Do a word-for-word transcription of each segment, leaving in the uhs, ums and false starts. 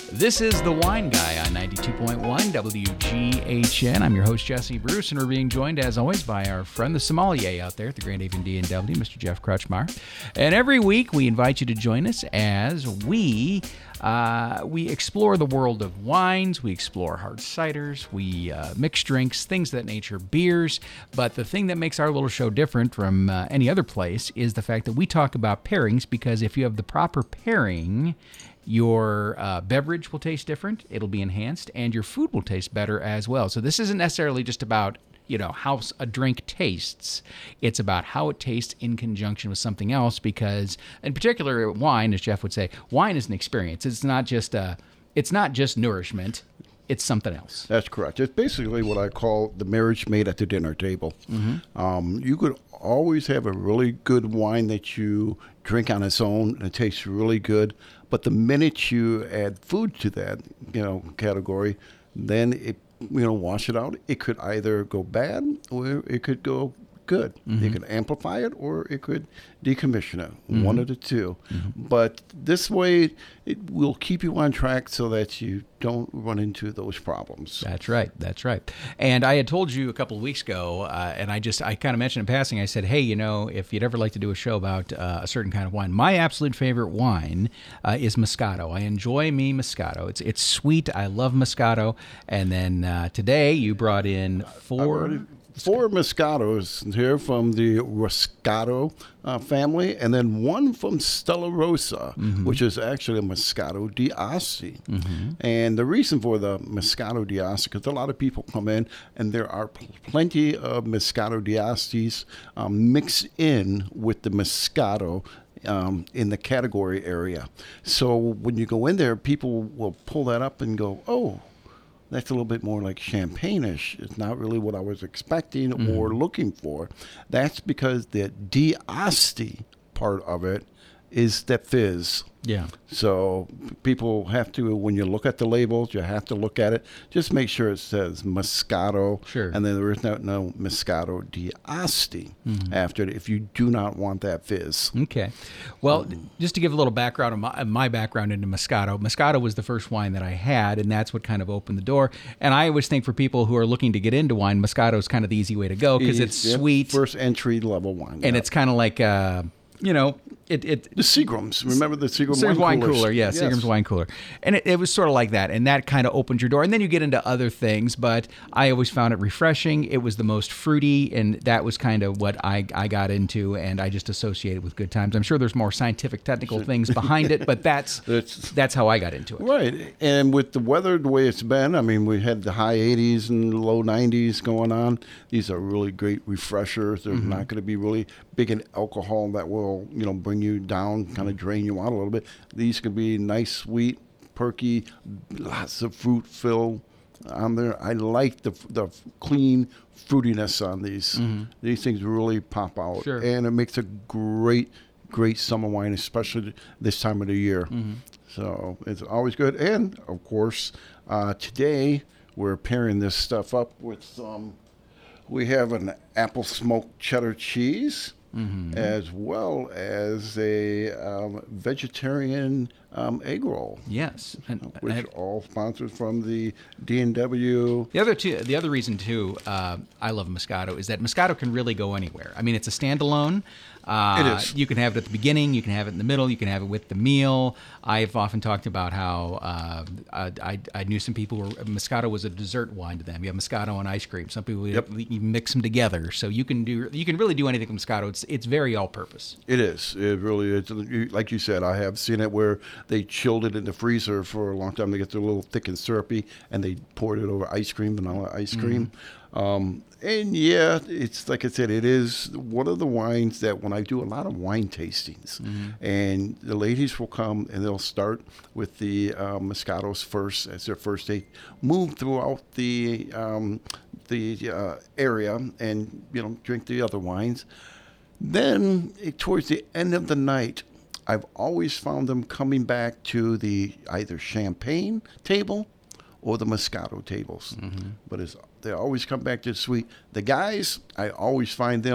This is The Wine Guy on ninety-two point one W G H N. I'm your host, Jesse Bruce, and we're being joined, as always, by our friend, the sommelier out there at the Grand Haven D and W, Mister Jeff Crutchmar. And every week, we invite you to join us as we uh, we explore the world of wines, we explore hard ciders, we uh, mix drinks, things of that nature, beers. But the thing that makes our little show different from uh, any other place is the fact that we talk about pairings, because if you have the proper pairing, your uh, beverage will taste different, it'll be enhanced, and your food will taste better as well. So this isn't necessarily just about, you know, how a drink tastes. It's about how it tastes in conjunction with something else, because, in particular, wine, as Jeff would say, wine is an experience. It's not just uh, it's not just nourishment. It's something else. That's correct. It's basically what I call the marriage made at the dinner table. Mm-hmm. Um, you could always have a really good wine that you drink on its own, and it tastes really good. But the minute you add food to that, you know, category, then it, you know, wash it out. It could either go bad or it could go good. Mm-hmm. It could amplify it or it could decommission it. Mm-hmm. One of the two. Mm-hmm. But this way, it will keep you on track so that you don't run into those problems. That's right. That's right. And I had told you a couple of weeks ago, uh, and I just, I kind of mentioned in passing, I said, hey, you know, if you'd ever like to do a show about uh, a certain kind of wine, my absolute favorite wine uh, is Moscato. I enjoy me Moscato. It's it's sweet. I love Moscato. And then uh, today you brought in four... Four Moscatos here from the Roscato uh, family, and then one from Stella Rosa, mm-hmm. which is actually a Moscato d'Asti. Mm-hmm. And the reason for the Moscato d'Asti, because a lot of people come in, and there are pl- plenty of Moscato d'Astis um, mixed in with the Moscato Um, in the category area. So when you go in there, people will pull that up and go, oh, that's a little bit more like champagne-ish. It's not really what I was expecting mm-hmm. or looking for. That's because the d'Asti part of it is that fizz. Yeah. So people have to, when you look at the labels, you have to look at it. Just make sure it says Moscato. Sure. And then there is no, no Moscato d'Asti mm-hmm. after it if you do not want that fizz. Okay. Well, um, just to give a little background of my, my background into Moscato, Moscato was the first wine that I had, and that's what kind of opened the door. And I always think for people who are looking to get into wine, Moscato is kind of the easy way to go because it's yep, sweet. First entry level wine. And yep. it's kind of like... Uh, You know, it, it the Seagrams. Remember the Seagram Seagram's wine, wine cooler? Yeah, yes. Seagram's wine cooler. And it, it was sort of like that. And that kind of opened your door. And then you get into other things. But I always found it refreshing. It was the most fruity. And that was kind of what I, I got into. And I just associated with good times. I'm sure there's more scientific, technical things behind it. But that's that's how I got into it. Right. And with the weather the way it's been, I mean, we had the high eighties and low nineties going on. These are really great refreshers. They're mm-hmm. not going to be really big in alcohol that will, you know, bring you down, kind of drain you out a little bit. These can be nice, sweet, perky, lots of fruit fill on there. I like the the clean fruitiness on these. Mm-hmm. These things really pop out. Sure. And it makes a great, great summer wine, especially this time of the year. Mm-hmm. So it's always good. And, of course, uh, today we're pairing this stuff up with some, we have an apple smoked cheddar cheese. Mm-hmm. as well as a um, vegetarian um, egg roll. Yes, and, which and, all sponsored from the D and W. The other two, the other reason too, uh, I love Moscato is that Moscato can really go anywhere. I mean, it's a standalone. Uh, it is. You can have it at the beginning, you can have it in the middle, you can have it with the meal. I've often talked about how uh, I, I knew some people where Moscato was a dessert wine to them. You have Moscato on ice cream. Some people yep. you mix them together, so you can do you can really do anything with Moscato. It's it's very all-purpose. It is. It really is. Like you said, I have seen it where they chilled it in the freezer for a long time. They get it a little thick and syrupy, and they poured it over ice cream, vanilla ice cream. Mm-hmm. Um, and yeah, it's like I said, it is one of the wines that when I do a lot of wine tastings, mm-hmm. and the ladies will come and they'll start with the uh, Moscatos first as their first date, move throughout the um, the uh, area, and you know drink the other wines. Then towards the end of the night, I've always found them coming back to the either champagne table or the Moscato tables. Mm-hmm. But it's, they always come back to the sweet. The guys, I always find them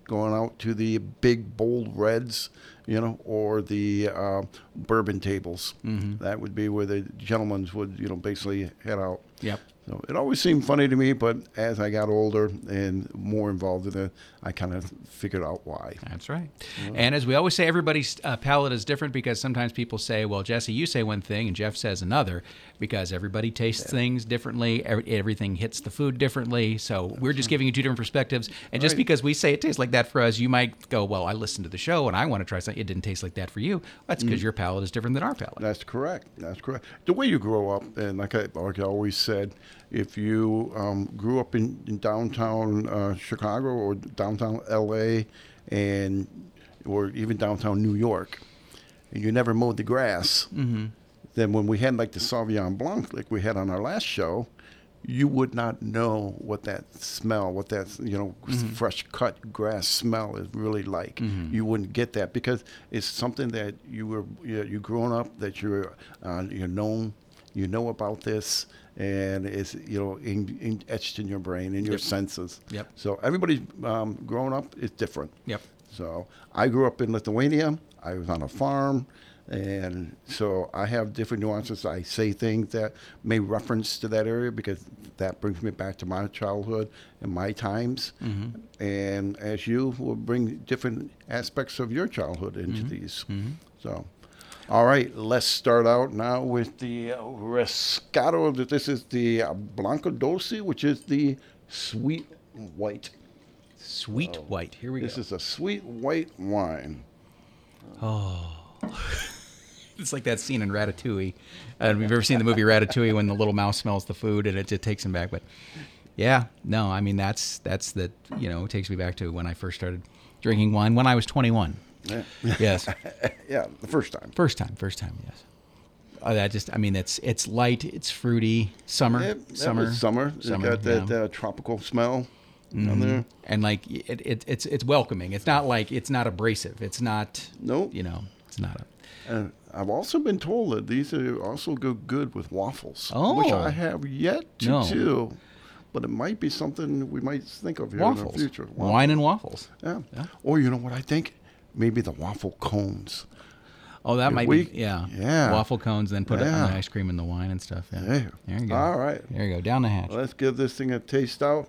going out to the big, bold reds, you know, or the uh, bourbon tables. Mm-hmm. That would be where the gentlemen would, you know, basically head out. Yep. So it always seemed funny to me, but as I got older and more involved in it, I kind of figured out why. That's right. Yeah. And as we always say, everybody's uh, palate is different, because sometimes people say, well, Jesse, you say one thing and Jeff says another, because everybody tastes yeah. things differently. Every, everything hits the food differently. So we're just giving you two different perspectives. And just right. because we say it tastes like that for us, you might go, well, I listened to the show and I want to try something. It didn't taste like that for you. That's because mm. your palate is different than our palate. That's correct. That's correct. The way you grow up, and like I, like I always said, if you um, grew up in, in downtown uh, Chicago or downtown L A and or even downtown New York, and you never mowed the grass, mm-hmm. then when we had like the Sauvignon Blanc like we had on our last show, you would not know what that smell, what that, you know, mm-hmm. fresh cut grass smell is really like. Mm-hmm. You wouldn't get that because it's something that you were you you grown up, that you're uh, you're known, you know about this. And it's, you know, in, in, etched in your brain, in your yep. senses. Yep. So everybody um, growing up is different. Yep. So I grew up in Lithuania. I was on a farm. And so I have different nuances. I say things that may reference to that area because that brings me back to my childhood and my times. Mm-hmm. And as you will bring different aspects of your childhood into mm-hmm. these. Mm-hmm. So... All right, let's start out now with the uh, Roscato. This is the uh, Blanco Dolce, which is the sweet white. Sweet uh, white. Here we this go. This is a sweet white wine. Oh. It's like that scene in Ratatouille. Uh, have you ever seen the movie Ratatouille when the little mouse smells the food and it just takes him back? But yeah, no, I mean, that's, that's the, you know, it takes me back to when I first started drinking wine when I was twenty-one. Yeah. Yes. Yeah, the first time. First time, first time, yes. Oh, that just, I mean, it's it's light, it's fruity, summer, yeah, summer, summer. summer. It's got that yeah. uh, tropical smell mm-hmm. on there, and like it, it, it's it's welcoming. It's not like it's not abrasive. It's not. Nope. You know, it's not a. And I've also been told that these are also go good with waffles, oh. which I have yet to no. do. But it might be something we might think of here waffles. in the future. Waffles. Wine and waffles. Yeah. yeah. Or you know what I think? Maybe the waffle cones. Oh, that if might we, be, yeah. Yeah. Waffle cones, then put yeah. it on the ice cream and the wine and stuff. Yeah. There. There you go. All right. There you go. Down the hatch. Let's give this thing a taste out.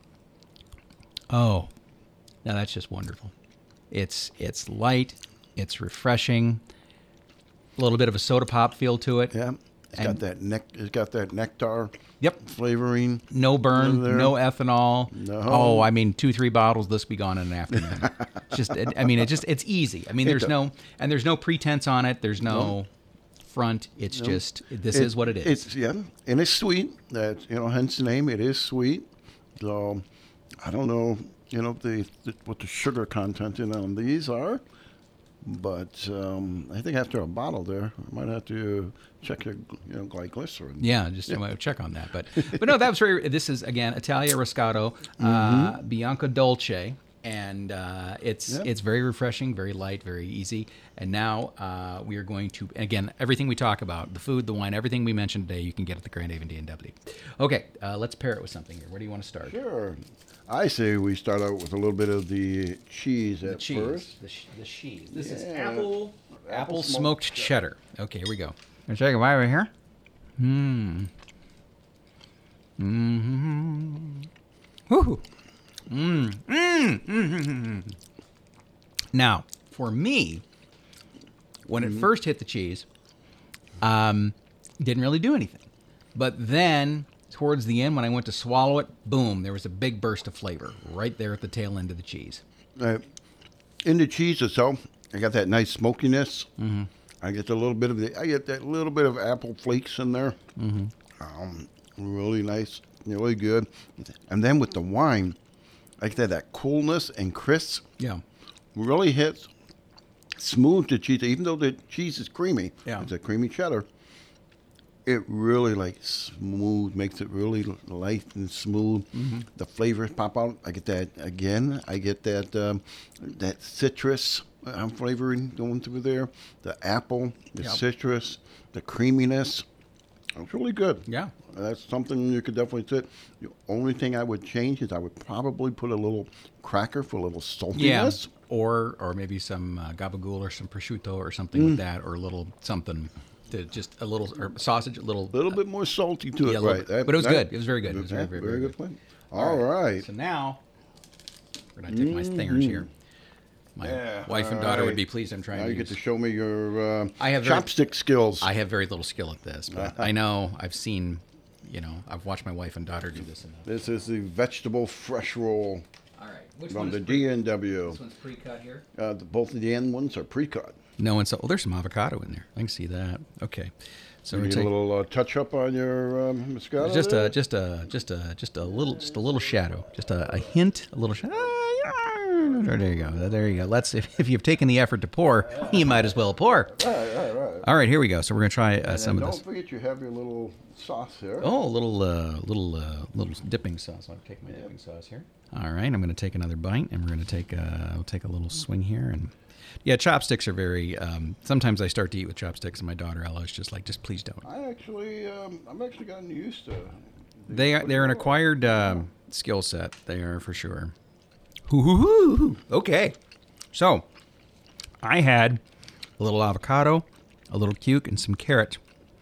Oh, now that's just wonderful. It's it's light. It's refreshing. A little bit of a soda pop feel to it. Yeah. It's and, got that nec- It's got that nectar. Yep. Flavoring. No burn. No ethanol. No. Oh, I mean, two, three bottles. This be gone in an afternoon. just, it, I mean, it just, it's easy. I mean, there's no, and there's no pretense on it. There's no, no. front. It's no. just, this it, is what it is. It's yeah, and it's sweet. That you know, hence the name. It is sweet. So, I don't know, you know, the, the what the sugar content in on these are. But um, I think after a bottle there, I might have to check your, you know, glycerin. Yeah, just yeah. check on that. But but no, that was very. This is again Italia Roscato, mm-hmm. uh, Bianco Dolce, and uh, it's yep. it's very refreshing, very light, very easy. And now uh, we are going to again everything we talk about, the food, the wine, everything we mentioned today, you can get at the Grand Haven D and W. Okay, uh, let's pair it with something here. Where do you want to start? Sure. I say we start out with a little bit of the cheese the at cheese. first. The, sh- the cheese. This yeah. is apple apple, apple smoked, smoked cheddar. cheddar. Okay, here we go. Gonna take a bite right here. Mmm. Mmm. Woo. Mmm. Mmm. Mmm. Now, for me, when it first hit the cheese, um, didn't really do anything. But then, towards the end, when I went to swallow it, boom, there was a big burst of flavor right there at the tail end of the cheese. Uh, in the cheese itself, I got that nice smokiness. Mm-hmm. I get a little bit of the, I get that little bit of apple flakes in there. Mm-hmm. Um, really nice, really good. And then with the wine, I get that, that coolness and crisp. Yeah. Really hits smooth the cheese, even though the cheese is creamy. Yeah. It's a creamy cheddar. It really like smooth, makes it really light and smooth. Mm-hmm. The flavors pop out. I get that again. I get that um, that citrus um, flavoring going through there. The apple, the yep. citrus, the creaminess. It's really good. Yeah. That's something you could definitely sit. The only thing I would change is I would probably put a little cracker for a little saltiness. Yeah. Or or maybe some uh, gabagool or some prosciutto or something like that, or a little something, to just a little or sausage, a little. A little bit more salty to yeah, it, a little right? bit. But it was good. It was very good. It was very, very, very, very good. good plan. All right. So now we're gonna take my stingers here. My Yeah, wife and all daughter would right. be pleased. I'm trying Now to you get use. to show me your uh, I have very- chopstick skills. I have very little skill at this, but I know I've seen, you know, I've watched my wife and daughter do this enough. This is the vegetable fresh roll All right, which from one's the pre- D N W. This one's pre-cut here. Uh, the, both of the end ones are pre-cut. No, and so oh, there's some avocado in there. I can see that. Okay, so You we're need a taking little uh, touch up on your um, Moscato. just there? a just a just a just a little just a little shadow, just a, a hint, a little shadow. There you go. There you go. Let's. If, if you've taken the effort to pour, you might as well pour. Right, right, right. All right, here we go. So we're gonna try uh, And some of don't this. forget you have your little sauce here. Oh, a little, uh, little, uh, little dipping sauce. I'll take my dipping sauce here. All right, I'm going to take another bite, and we're going to take, uh, we'll take a little swing here, and yeah, chopsticks are very. Um, sometimes I start to eat with chopsticks, and my daughter Ella is just like, just please don't. I actually, um, I'm actually gotten used to. They are, they're an acquired um, skill set. They are for sure. Hoo, hoo, hoo, hoo. Okay, so I had a little avocado, a little cuke, and some carrot.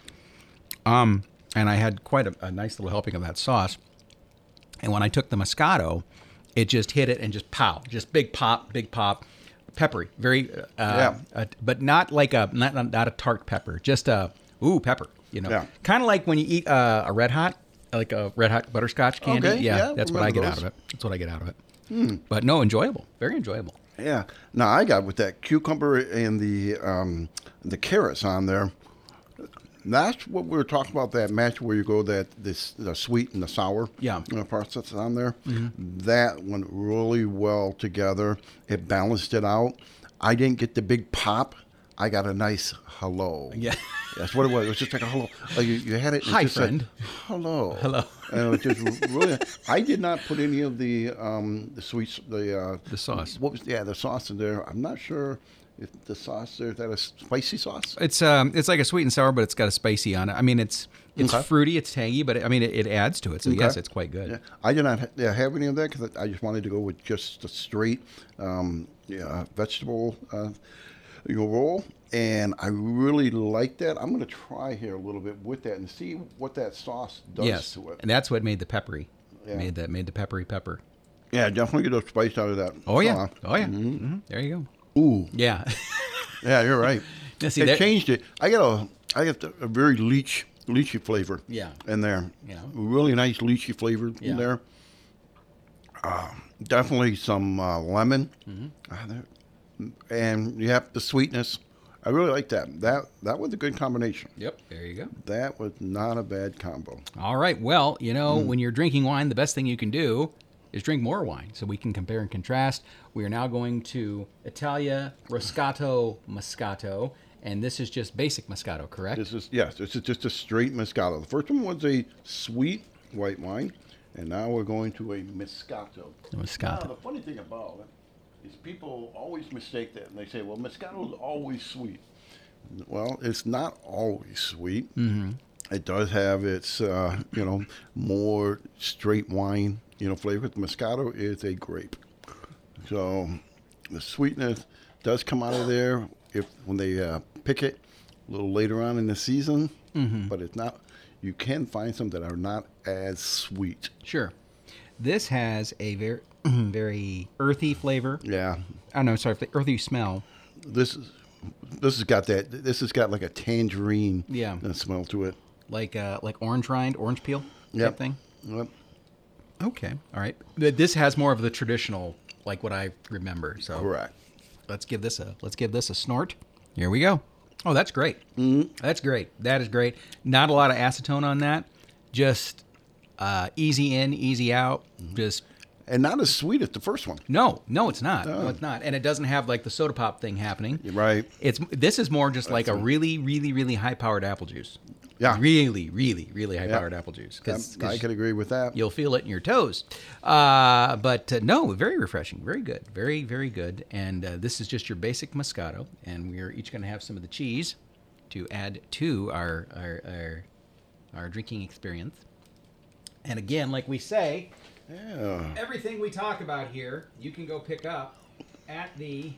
Um, and I had quite a, a nice little helping of that sauce. And when I took the Moscato, it just hit it and just pow, just big pop, big pop, peppery, very, uh, Yeah. uh, but not like a not not not a tart pepper, just a ooh pepper, you know, Yeah. kind of like when you eat uh, a Red Hot, like a Red Hot butterscotch candy. Okay, yeah, yeah, that's what I remember get out those. of it. That's what I get out of it. But no, enjoyable, very enjoyable. Yeah. Now I got with that cucumber and the um, the carrots on there. That's what we were talking about. That match where you go that this the sweet and the sour. Yeah. You know, parts that's on there. That went really well together. It balanced it out. I didn't get the big pop. I got a nice hello. Yeah. That's what it was. It was just like a hello. Like you, you had it. And Hi, it just said, friend. hello. Hello. And it was just really. I did not put any of the um, the sweets. The uh, The sauce. What was yeah the sauce in there? I'm not sure if the sauce there is that a spicy sauce. It's um, it's like a sweet and sour, but it's got a spicy on it. I mean, it's it's Okay. fruity, it's tangy, but it, I mean, it, it adds to it. So Okay. yes, it's quite good. Yeah, I did not ha- yeah, have any of that because I just wanted to go with just a straight um, yeah, vegetable uh, you know, roll, and I really like that. I'm going to try here a little bit with that and see what that sauce does Yes, to it. and that's what made the peppery. Yeah. Made that made the peppery pepper. Yeah, definitely get a spice out of that. Oh yeah, sauce. oh yeah. Mhm. There you Ooh, go. Yeah. yeah, you're right. Now, see, It there- changed it. I got a, I got a very leech, leachy flavor. Yeah. In there. Yeah. Really nice leachy flavor Yeah. in there. Uh, definitely some uh, lemon. Mm-hmm. Uh, there- and you have the sweetness. I really like that. That that was a good combination. Yep. There you go. That was not a bad combo. All right. Well, you know, Hmm. when you're drinking wine, the best thing you can do is drink more wine, so we can compare and contrast. We are now going to Italia Roscato Moscato, and this is just basic Moscato, correct? This is yes. This is just a straight Moscato. The first one was a sweet white wine, and now we're going to a Moscato. Moscato. Now, the funny thing about it is people always mistake that, and they say, "Well, Moscato is always sweet." Well, it's not always sweet. Mm-hmm. It does have its, uh, you know, more straight wine, you know, flavor. The Moscato is a grape, so the sweetness does come out of there if when they uh, pick it a little later on in the season. Mm-hmm. But it's not. You can find some that are not as sweet. Sure. This has a very, very earthy flavor. Yeah, Oh no, sorry, the earthy smell. this is this has got that. This has got like a tangerine Yeah. uh, smell to it. Like uh, like orange rind, orange peel type Yep. thing. Yep. Okay, all right. Th- This has more of the traditional, like what I remember. So Correct. let's give this a let's give this a snort. Here we go. Oh, that's great. Mm-hmm. That's great. That is great. Not a lot of acetone on that. Just uh, easy in, easy out. Just And not as sweet as the first one. no, no, it's not. No, No. it's not. And it doesn't have like the soda pop thing happening. Right. It's this is more just like a really, really, really high powered apple juice. Yeah. Really, really, really high Yeah. powered apple juice. Yep, I could agree with that. You'll feel it in your toes. Uh, but uh, no, very refreshing. Very good. Very, very good. And uh, this is just your basic Moscato. And we're each going to have some of the cheese to add to our, our, our our drinking experience. And again, like we say, Yeah. everything we talk about here, you can go pick up at the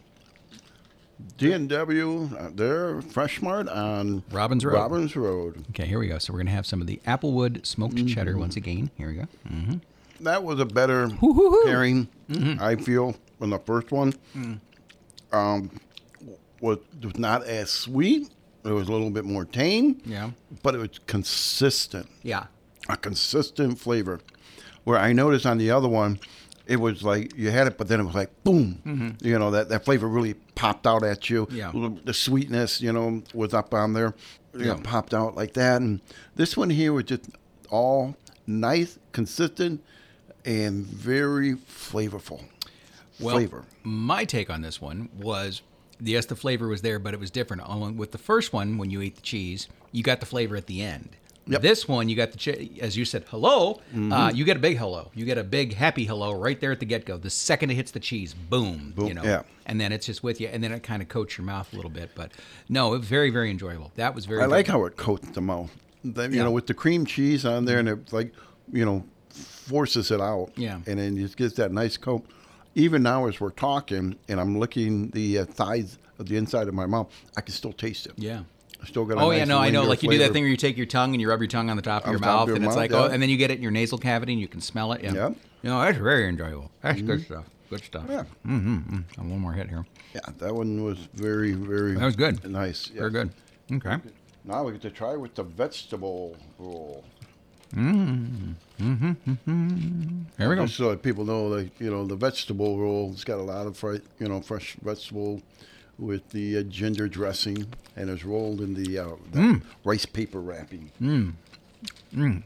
D and W, uh, they're Fresh Mart on Robbins Road. Robbins Road. Okay, here we go. So we're going to have some of the Applewood smoked mm-hmm. cheddar once again. Here we go. Mm-hmm. That was a better Hoo-hoo-hoo. pairing, mm-hmm. I feel, than the first one. Mm. Um, was, was not as sweet. It was a little bit more tame. Yeah. But it was consistent. Yeah. A consistent flavor. Where I noticed on the other one, it was like you had it, but then it was like boom. Mm-hmm. You know, that, that flavor really popped out at you. Yeah. The sweetness, you know, was up on there. You yeah. know, popped out like that. And this one here was just all nice, consistent, and very flavorful. Well, flavor. My take on this one was, yes, the flavor was there, but it was different. With the first one, when you ate the cheese, you got the flavor at the end. Yep. This one, you got the, che- as you said, hello. Mm-hmm. Uh, you get a big hello. You get a big happy hello right there at the get-go. The second it hits the cheese, boom, boom you know. Yeah. And then it's just with you, and then it kind of coats your mouth a little bit. But no, it was very, very enjoyable. That was very I good. like how it coats the mouth. The, you yeah. know, with the cream cheese on there, and it like, you know, forces it out. Yeah. And then it just gets that nice coat. Even now as we're talking, and I'm licking the uh, thighs of the inside of my mouth, I can still taste it. Yeah. I still got a oh nice yeah, no, I know. Like you flavor. do that thing where you take your tongue and you rub your tongue on the top of on your top mouth, of your and it's mouth, like, yeah. oh, and then you get it in your nasal cavity and you can smell it. Yeah. Yep. You know, that's very enjoyable. That's mm-hmm. good stuff. Good stuff. Yeah. Mm-hmm. mm-hmm. One more hit here. Yeah, that one was very, very. That was good. Nice. Yeah. Very good. Okay. Now we get to try with the vegetable roll. Mm-hmm. Mm-hmm. Mm-hmm. Here we go. Just so that people know, like, you know, the vegetable roll, it's got a lot of fri- you know, fresh vegetable with the uh, ginger dressing, and it's rolled in the, uh, the mm. rice paper wrapping. Mm. Mm.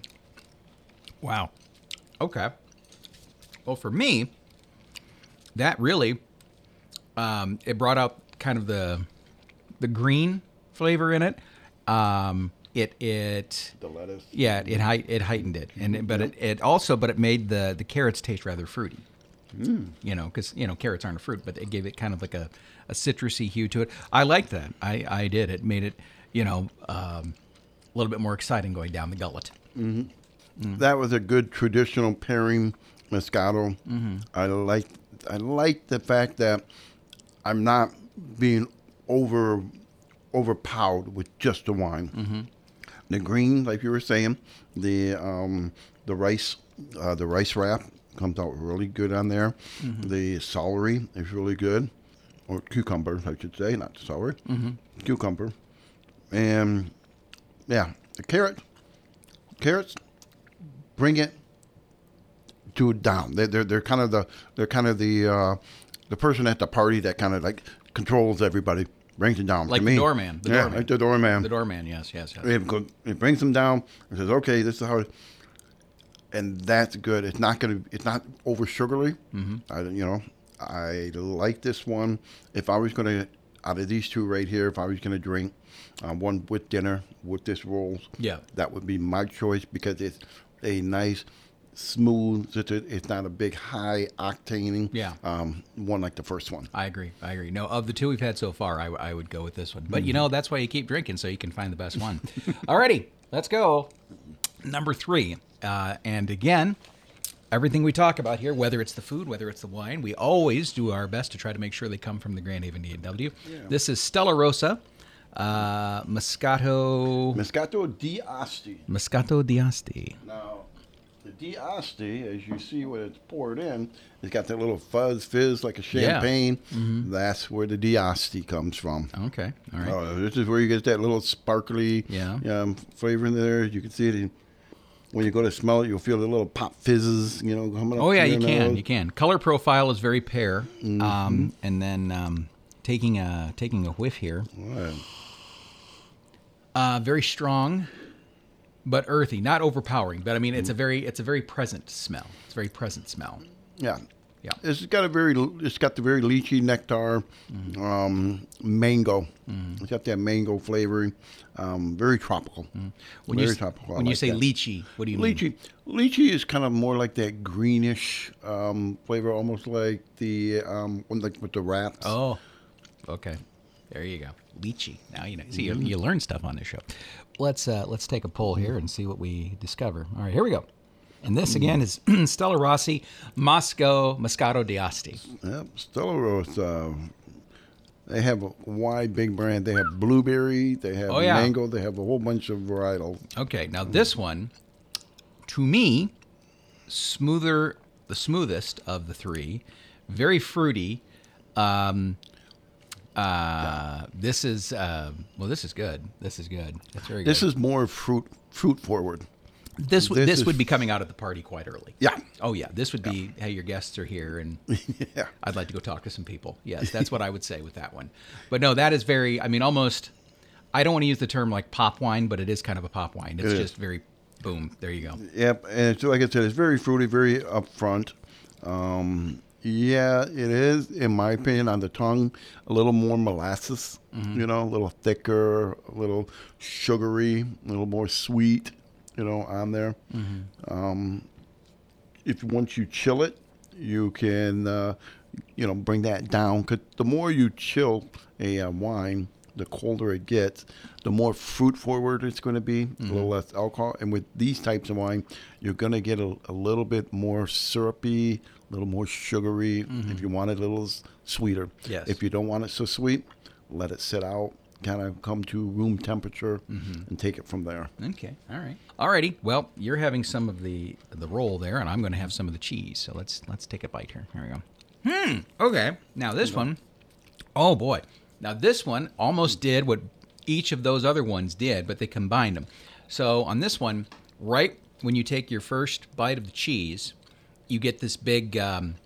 Wow. Okay. Well, for me, that really, um, it brought out kind of the the green flavor in it. Um, it it The lettuce. yeah, it it, it heightened it, and it, but it, it also but it made the the carrots taste rather fruity. Mm. You know, because you know carrots aren't a fruit, but it gave it kind of like a, a citrusy hue to it. I liked that. I, I did. It made it, you know, um, a little bit more exciting going down the gullet. Mm-hmm. Mm. That was a good traditional pairing, Moscato. Mm-hmm. I like I like the fact that I'm not being over overpowered with just the wine. Mm-hmm. The green, like you were saying, the um, the rice uh, the rice wrap comes out really good on there. Mm-hmm. The celery is really good, or cucumber, I should say, not celery. Mm-hmm. Cucumber, and yeah, the carrot. Carrots bring it to down. They're they're, they're kind of the they're kind of the uh, the person at the party that kind of like controls everybody, brings it down. Like to the me. doorman. The yeah, doorman. like the doorman. The doorman. Yes, yes, yes. It, go- it brings them down and says, "Okay, this is how." It, and that's good. It's not gonna. It's not over sugary. Mm-hmm. I, you know, I like this one. If I was gonna, out of these two right here, if I was gonna drink um, one with dinner with this rolls, Yeah. that would be my choice because it's a nice, smooth. It's, a, it's not a big high octane. Yeah. Um, one like the first one. I agree. I agree. No, of the two we've had so far, I, I would go with this one. But you know, that's why you keep drinking, so you can find the best one. Alrighty, let's go. Number three. Uh, and again, everything we talk about here, whether it's the food, whether it's the wine, we always do our best to try to make sure they come from the Grand Haven D and W. Yeah. This is Stella Rosa, uh, Moscato... Moscato d'Asti. Moscato d'Asti. Now, the d'Asti, as you see when it's poured in, it's got that little fuzz fizz like a champagne. Yeah. Mm-hmm. That's where the d'Asti comes from. Okay, all right. Uh, this is where you get that little sparkly yeah. um, flavor in there. You can see it in, when you go to smell it, you'll feel the little pop fizzes, you know, coming up. Oh, yeah, to you your can. nose. You can. Color profile is very pear. Mm-hmm. Um, and then um, taking a taking a whiff here. Right. Uh, very strong, but earthy, not overpowering. But I mean, it's a very it's a very present smell. It's a very present smell. Yeah. Yeah. It's got a very, it's got the very lychee nectar, mm-hmm. um, mango. Mm-hmm. It's got that mango flavoring. Um, very tropical. Mm-hmm. When very you, tropical. When I you like say that. lychee, what do you mean? Lychee. Lychee is kind of more like that greenish um, flavor, almost like the um, one like with the wraps. Oh, okay. There you go. Lychee. Now you know. See, you, you learn stuff on this show. Let's uh, let's take a poll here and see what we discover. All right, here we go. And this again is Stella Rossi Moscow Moscato d'Asti. Yep, Stella Rosa. They have a wide, big brand. They have blueberry. They have Oh, yeah. mango. They have a whole bunch of varietals. Okay, now this one, to me, smoother, the smoothest of the three, very fruity. Um, uh, this is uh, well, this is good. This is good. That's very good. This is more fruit fruit forward. This w- this this is- would be coming out at the party quite early. Yeah. Oh yeah, this would be hey, your guests are here, and Yeah. I'd like to go talk to some people. Yes, that's what I would say with that one. But no, that is very. I mean, almost. I don't want to use the term like pop wine, but it is kind of a pop wine. It's It is. just very boom. There you go. Yep, and so like I said, it's very fruity, very upfront. Um, yeah, it is, in my opinion, on the tongue, a little more molasses. You know, a little thicker, a little sugary, a little more sweet. You know, on there. Um, if once you chill it, you can, uh, you know, bring that down. 'Cause the more you chill a uh, wine, the colder it gets, the more fruit forward it's going to be, a little less alcohol. And with these types of wine, you're going to get a, a little bit more syrupy, a little more sugary. If you want it a little s- sweeter. Yes. If you don't want it so sweet, let it sit out, kind of come to room temperature, and take it from there. Okay. All right. Alrighty. Well, you're having some of the the roll there, and I'm going to have some of the cheese. So let's let's take a bite here. Here we go. Hmm. Okay. Now this one. Oh boy. Now this one almost did what each of those other ones did, but they combined them. So on this one, right when you take your first bite of the cheese, you get this big. Um,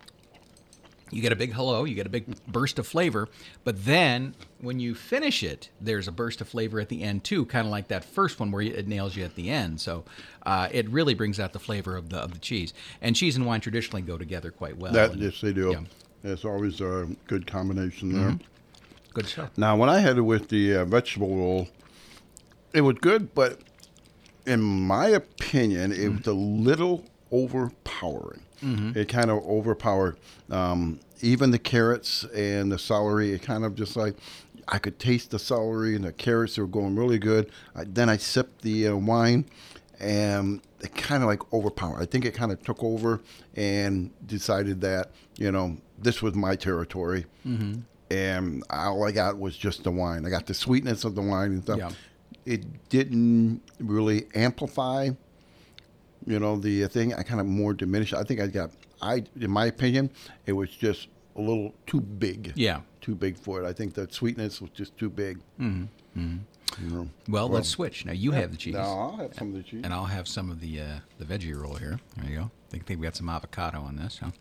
You get a big hello, you get a big burst of flavor, but then when you finish it, there's a burst of flavor at the end too, kind of like that first one where it nails you at the end. So uh, it really brings out the flavor of the of the cheese. And cheese and wine traditionally go together quite well. That, And- yes, they do. yeah. It's always a good combination there. Good stuff. Now, when I had it with the uh, vegetable roll, it was good, but in my opinion, it was a little overpowering. It kind of overpowered um, even the carrots and the celery. It kind of just like I could taste the celery and the carrots. They were going really good. I, then I sipped the uh, wine, and it kind of like overpowered. I think it kind of took over and decided that, you know, this was my territory. And all I got was just the wine. I got the sweetness of the wine and stuff. Yeah. It didn't really amplify, you know, the thing. I kind of more diminished. I think I got, I, in my opinion, it was just a little too big. Yeah. Too big for it. I think the sweetness was just too big. Mm-hmm. You know. Well, let's switch. Now you have the cheese, Now I'll have some of the cheese. and I'll have some of the uh, the veggie roll here. There you go. I think we got some avocado on this. Huh?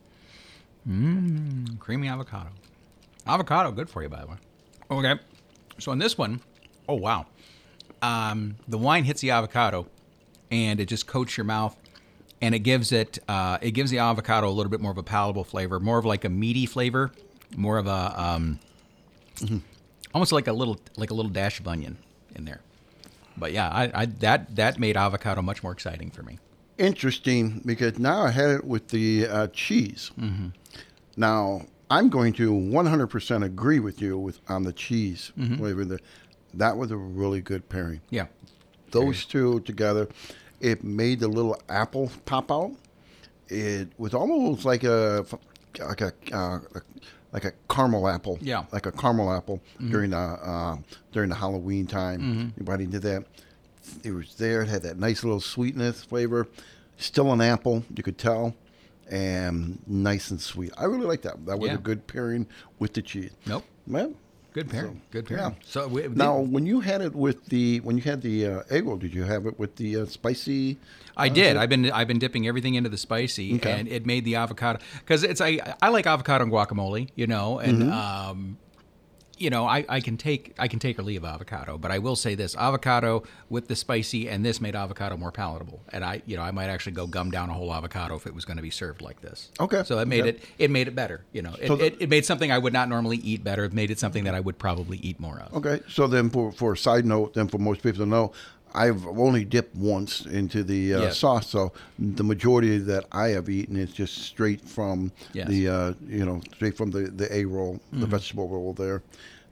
Mmm, creamy avocado. Avocado, good for you, by the way. Okay, so on this one, oh wow, um, the wine hits the avocado, and it just coats your mouth, and it gives it uh, it gives the avocado a little bit more of a palatable flavor, more of like a meaty flavor, more of a um, almost like a little like a little dash of onion in there. But yeah, I, I that that made avocado much more exciting for me. Interesting, because now I had it with the uh, cheese. Mm-hmm. Now I'm going to one hundred percent agree with you with on the cheese flavor. The, that was a really good pairing. Yeah. Those two together, it made the little apple pop out. It was almost like a like a, uh, a like a caramel apple. Yeah. Like a caramel apple during the uh, during the Halloween time. Everybody did that. It was there. It had that nice little sweetness flavor. Still an apple, you could tell, and nice and sweet. I really like that. That was Yeah. a good pairing with the cheese. Nope. Well, Good pairing. So, Good pairing. yeah. So we, now, when you had it with the when you had the uh, egg roll, did you have it with the uh, spicy? I did. I've been I've been dipping everything into the spicy, Okay. and it made the avocado because it's I I like avocado and guacamole, you know, and Mm-hmm. um, you know I, I can take I can take or leave avocado, but I will say this: avocado with the spicy and this made avocado more palatable, and I you know I might actually go gum down a whole avocado if it was going to be served like this. Okay. So it made Okay. it it made it better, you know. It, So the- it, it made something I would not normally eat better. It made it something that I would probably eat more of. Okay, so then for for a side note, then for most people to know, I've only dipped once into the uh, Yes. sauce, so the majority that I have eaten is just straight from Yes. the uh, you know straight from the the egg roll, the vegetable roll there.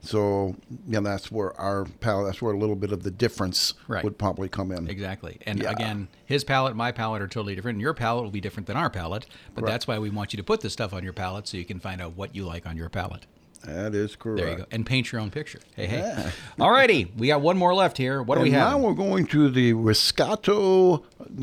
So, yeah, that's where our palate, that's where a little bit of the difference Right. would probably come in. Exactly. And Yeah. again, his palate and my palate are totally different. And your palate will be different than our palate. But Right. that's why we want you to put this stuff on your palate so you can find out what you like on your palate. That is correct. There you go. And paint your own picture. Hey, hey. Yeah. All righty. We got one more left here. What do And we have? now we're going to the Riscato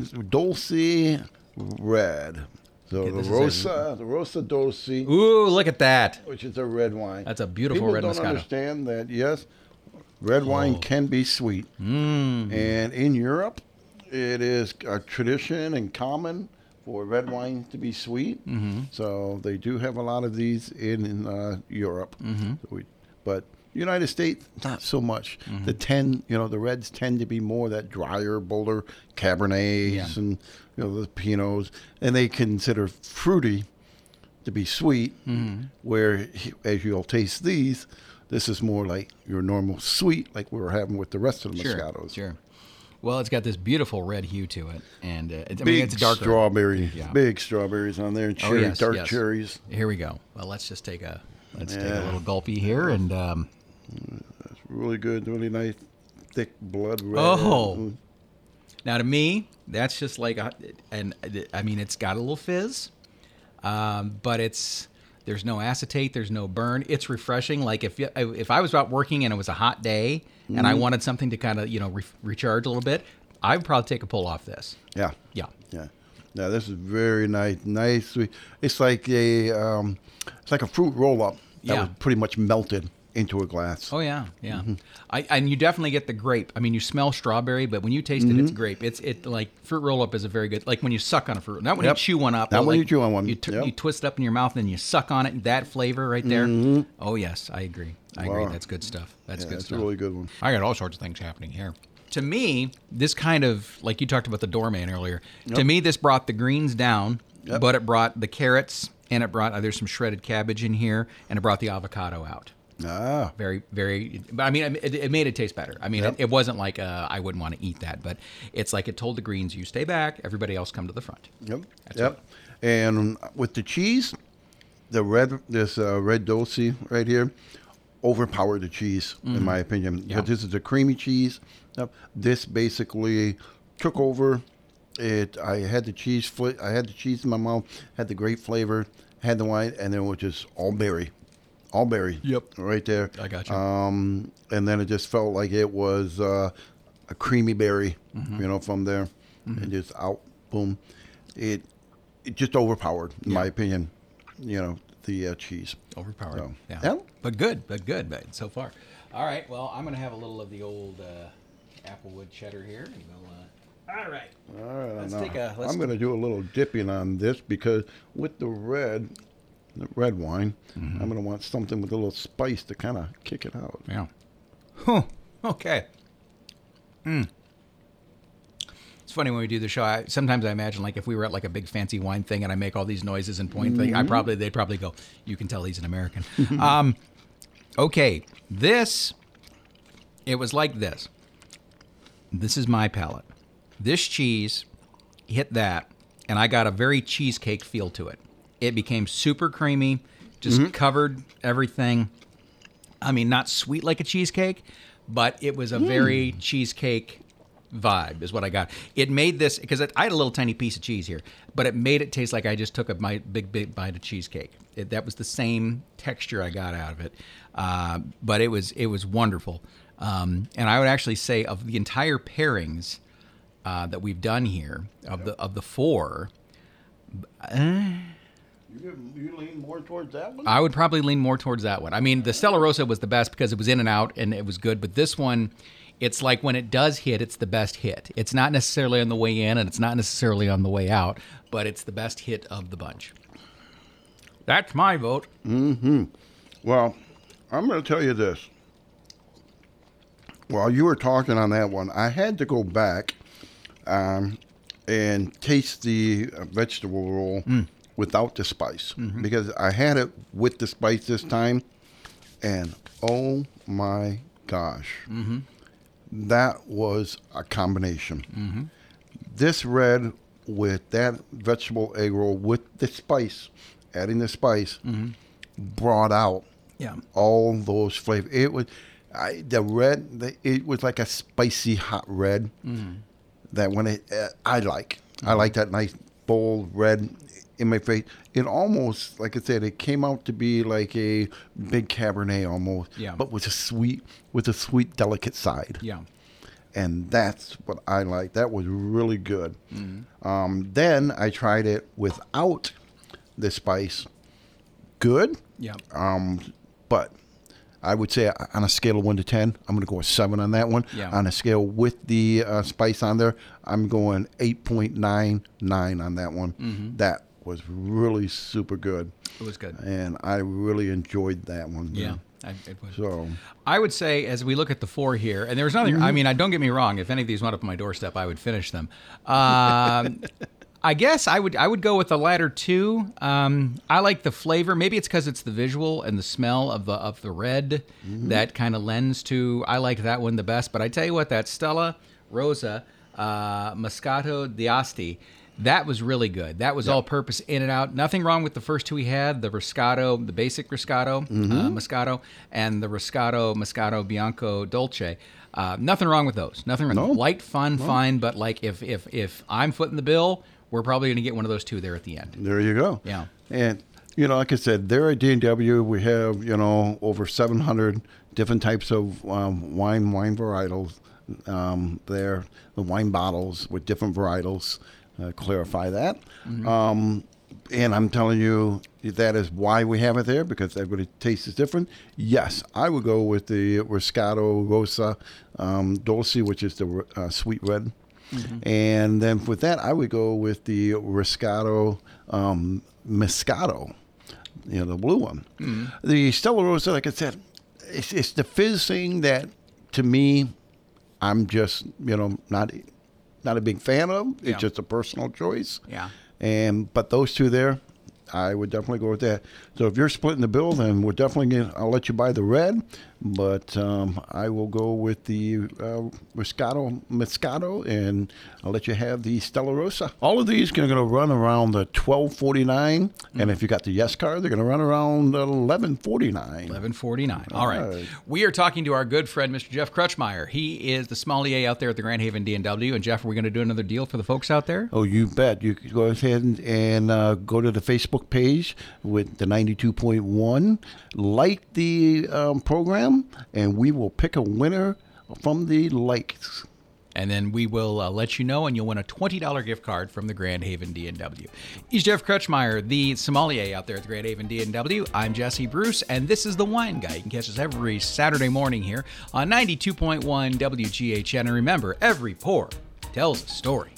Dolce Red. So this the is a- Rosa, the Rosa Dolce, Ooh, look at that. which is a red wine. That's a beautiful People red don't Moscato. understand that, yes, red wine Oh. can be sweet. Mm. And in Europe, it is a tradition and common for red wine to be sweet. Mm-hmm. So they do have a lot of these in uh, Europe. Mm-hmm. So we, but United States, not so much. Mm-hmm. The ten, you know, the reds tend to be more that drier, bolder Cabernets Yeah. and you know the Pinots, and they consider fruity to be sweet. Mm-hmm. Where as you'll taste these, this is more like your normal sweet, like we were having with the rest of the Sure. Moscatos. Sure. Well, it's got this beautiful red hue to it. And uh, it, I mean, Big it's darker. strawberry, Yeah. big strawberries on there, and Oh, cherry, yes, dark yes. cherries. Here we go. Well, let's just take a let's take a Yeah. little gulpy here and um, It's really good, really nice, thick blood red. Oh. now to me that's just like a, and I mean it's got a little fizz, um, but it's there's no acetate, there's no burn. It's refreshing. Like if you- if I was out working and it was a hot day and Mm-hmm. I wanted something to kind of you know re- recharge a little bit, I'd probably take a pull off this. Yeah, Yeah. yeah. Now this is very nice, nice. Sweet. It's like a, um, it's like a fruit roll up that Yeah. was pretty much melted into a glass. Oh yeah, yeah. Mm-hmm. I and you definitely get the grape. I mean, you smell strawberry, but when you taste it, it's Mm-hmm. grape. It's it like fruit roll up is a very good like when you suck on a fruit, not when Yep. you chew one up. Not but when like you chew on one. You, t- Yep. you twist it up in your mouth and you suck on it. That flavor right there. Oh yes, I agree. I agree. Wow. That's good stuff. That's Yeah, good it's stuff. a really good one. I got all sorts of things happening here. To me, this kind of like you talked about the doorman earlier. To Yep. me, this brought the greens down, Yep. but it brought the carrots and it brought uh, there's some shredded cabbage in here, and it brought the avocado out. Ah, Very, very. But I mean, it, it made it taste better. I mean, Yep. it, it wasn't like uh, I wouldn't want to eat that, but it's like it told the greens, "You stay back. Everybody else come to the front." yep, That's yep. And with the cheese, the red, this uh, red Dolce right here, overpowered the cheese in my opinion. Mm-hmm. Yeah. Because this is a creamy cheese. Yep. This basically took over. It. I had the cheese. Fl- I had the cheese in my mouth. Had the great flavor. Had the wine, and then it was just all berry, all berry. Yep. Right there. I got you. Um, and then it just felt like it was uh, a creamy berry. Mm-hmm. You know, from there, and just out, boom. It it just overpowered, in my Yeah. opinion. You know, the uh, cheese. Overpowered. So, yeah. yeah. But good. But good. But so far. All right. Well, I'm gonna have a little of the old uh, Applewood cheddar here. And we'll, uh, all right. All right, Let's now, take a- let's I'm going to do a little dipping on this because with the red, the red wine, Mm-hmm. I'm going to want something with a little spice to kind of kick it out. Yeah. Huh. Okay. Mm. It's funny when we do the show. I, sometimes I imagine like if we were at like a big fancy wine thing and I make all these noises and point thing, I probably they'd probably go, "You can tell he's an American." um, okay, this it was like this. This is my palate. This cheese hit that, and I got a very cheesecake feel to it. It became super creamy, just covered everything. I mean, not sweet like a cheesecake, but it was a very cheesecake vibe is what I got. It made this, because I had a little tiny piece of cheese here, but it made it taste like I just took a my big, big bite of cheesecake. It, that was the same texture I got out of it. Uh, but it was it was wonderful. Um, and I would actually say of the entire pairings uh, that we've done here, of the of the four, You, you lean more towards that one? I would probably lean more towards that one. I mean, the Stella Rosa was the best because it was in and out and it was good. But this one, it's like when it does hit, it's the best hit. It's not necessarily on the way in and it's not necessarily on the way out, but it's the best hit of the bunch. That's my vote. Well, I'm going to tell you this. While you were talking on that one, I had to go back um, and taste the uh, vegetable roll without the spice because I had it with the spice this time, and oh my gosh, that was a combination. This red with that vegetable egg roll with the spice, adding the spice, brought out Yeah. All those flavors. It was I, the red. The, it was like a spicy hot red. Mm. That when it, uh, I like. Mm. I like that nice bold red in my face. It almost, like I said, it came out to be like a big Cabernet almost. Yeah. But with a sweet, with a sweet, delicate side. Yeah. And that's what I like. That was really good. Mm-hmm. Um, then I tried it without the spice. Good. Yeah. Um, but I would say on a scale of one to ten, I'm going to go a seven on that one. Yeah. On a scale with the uh, spice on there, I'm going eight point nine nine on that one. Mm-hmm. That was really super good. It was good. And I really enjoyed that one. Yeah. I, it was. So I would say, as we look at the four here, and there's nothing, mm-hmm. I mean, I don't get me wrong. If any of these went up on my doorstep, I would finish them. Um, I guess I would I would go with the latter two. Um, I like the flavor. Maybe it's because it's the visual and the smell of the of the red mm-hmm. that kind of lends to. I like that one the best. But I tell you what, that Stella Rosa uh, Moscato d'Asti, that was really good. That was yep. all-purpose in and out. Nothing wrong with the first two we had, the Roscato, the basic Roscato, mm-hmm. uh, Moscato, and the Roscato, Moscato Bianco Dolce. Uh, nothing wrong with those. Nothing wrong. No. Light, fun, no. fine, but like if if if I'm footing the bill, we're probably going to get one of those two there at the end. There you go. Yeah. And, you know, like I said, there at D and W, we have, you know, over seven hundred different types of um, wine, wine varietals um, there, the wine bottles with different varietals. Uh, clarify that. Mm-hmm. Um, and I'm telling you, that is why we have it there, because everybody tastes is different. Yes, I would go with the Roscato Rosa um, Dolce, which is the uh, sweet red. Mm-hmm. And then with that, I would go with the Roscato um, Moscato, you know, the blue one. Mm-hmm. The Stella Rosa, like I said, it's, it's the fizz thing that, to me, I'm just, you know, not... Not a big fan of. It's yeah. just a personal choice. Yeah. And but those two there, I would definitely go with that. So if you're splitting the bill, then we're definitely gonna, I'll let you buy the red, but um, I will go with the uh, Roscato Moscato, and I'll let you have the Stella Rosa. All of these are going to run around the twelve forty-nine, mm-hmm. and if you got the Yes card, they're going to run around eleven forty-nine. eleven forty-nine. All, All right. right. We are talking to our good friend, Mister Jeff Crutchmeyer. He is the sommelier out there at the Grand Haven D and W. And Jeff, are we going to do another deal for the folks out there? Oh, you bet. You can go ahead and, and uh, go to the Facebook page with the ninety-two point one, like the um, program, and we will pick a winner from the likes. And then we will uh, let you know, and you'll win a twenty dollars gift card from the Grand Haven D and W. He's Jeff Crutchmeyer, the sommelier out there at the Grand Haven D and W. I'm Jesse Bruce, and this is The Wine Guy. You can catch us every Saturday morning here on ninety-two point one W G H N. And remember, every pour tells a story.